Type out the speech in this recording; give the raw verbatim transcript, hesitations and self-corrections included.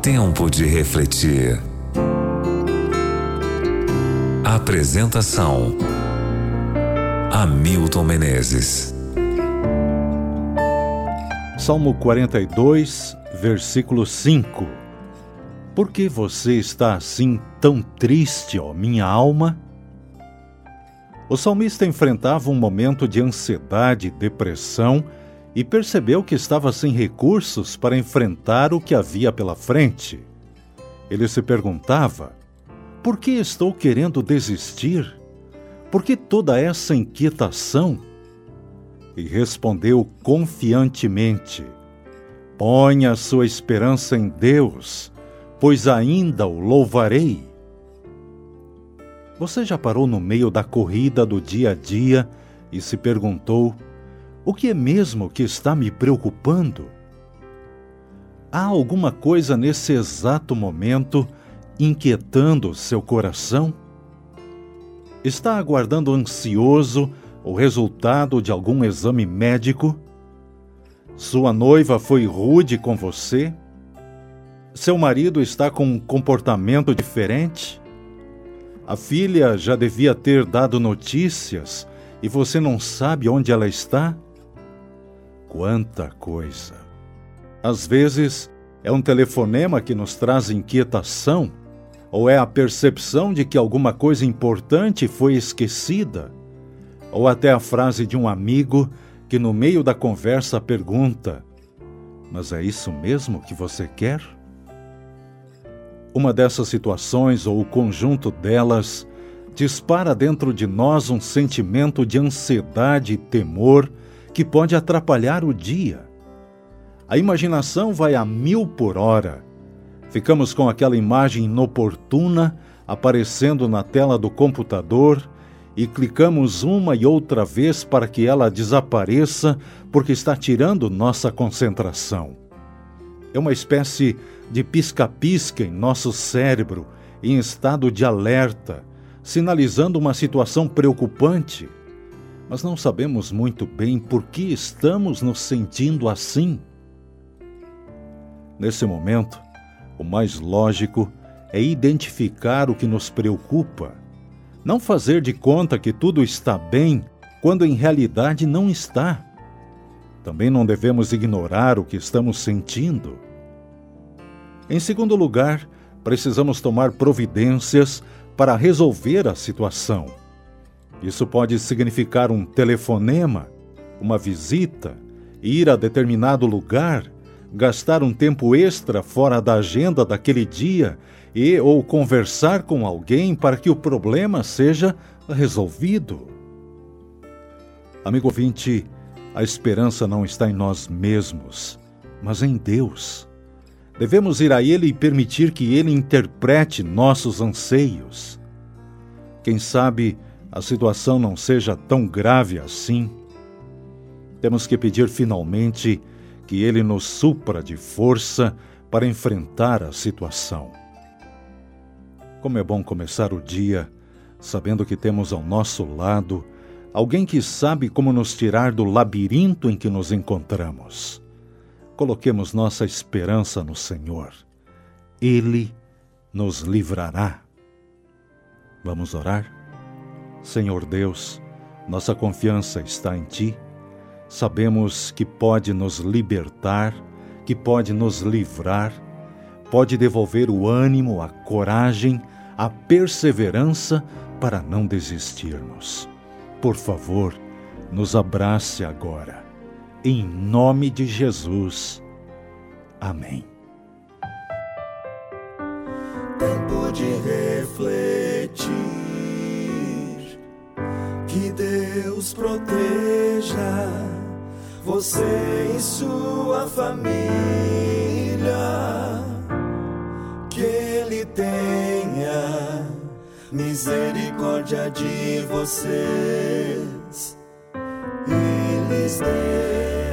Tempo de refletir. Apresentação: Hamilton Menezes. Salmo quarenta e dois, versículo cinco. Por que você está assim tão triste, ó minha alma? O salmista enfrentava um momento de ansiedade e depressão e percebeu que estava sem recursos para enfrentar o que havia pela frente. Ele se perguntava: por que estou querendo desistir? Por que toda essa inquietação? E respondeu confiantemente: ponha a sua esperança em Deus, pois ainda o louvarei. Você já parou no meio da corrida do dia a dia e se perguntou: o que é mesmo que está me preocupando? Há alguma coisa nesse exato momento inquietando seu coração? Está aguardando ansioso o resultado de algum exame médico? Sua noiva foi rude com você? Seu marido está com um comportamento diferente? A filha já devia ter dado notícias e você não sabe onde ela está? Quanta coisa! Às vezes, é um telefonema que nos traz inquietação, ou é a percepção de que alguma coisa importante foi esquecida, ou até a frase de um amigo que no meio da conversa pergunta: mas é isso mesmo que você quer? Uma dessas situações, ou o conjunto delas, dispara dentro de nós um sentimento de ansiedade e temor que pode atrapalhar o dia. A imaginação vai a mil por hora. Ficamos com aquela imagem inoportuna aparecendo na tela do computador e clicamos uma e outra vez para que ela desapareça porque está tirando nossa concentração. É uma espécie de pisca-pisca em nosso cérebro, em estado de alerta, sinalizando uma situação preocupante. Mas não sabemos muito bem por que estamos nos sentindo assim. Nesse momento, o mais lógico é identificar o que nos preocupa. Não fazer de conta que tudo está bem, quando em realidade não está. Também não devemos ignorar o que estamos sentindo. Em segundo lugar, precisamos tomar providências para resolver a situação. Isso pode significar um telefonema, uma visita, ir a determinado lugar, gastar um tempo extra fora da agenda daquele dia e ou conversar com alguém para que o problema seja resolvido. Amigo ouvinte, a esperança não está em nós mesmos, mas em Deus. Devemos ir a Ele e permitir que Ele interprete nossos anseios. Quem sabe a situação não seja tão grave assim. Temos que pedir finalmente que Ele nos supra de força para enfrentar a situação. Como é bom começar o dia sabendo que temos ao nosso lado alguém que sabe como nos tirar do labirinto em que nos encontramos. Coloquemos nossa esperança no Senhor. Ele nos livrará. Vamos orar? Senhor Deus, nossa confiança está em Ti. Sabemos que pode nos libertar, que pode nos livrar, pode devolver o ânimo, a coragem, a perseverança para não desistirmos. Por favor, nos abrace agora. Em nome de Jesus. Amém. Tempo de refletir. Que Deus proteja você e sua família. Que Ele tenha misericórdia de vocês e lhes dê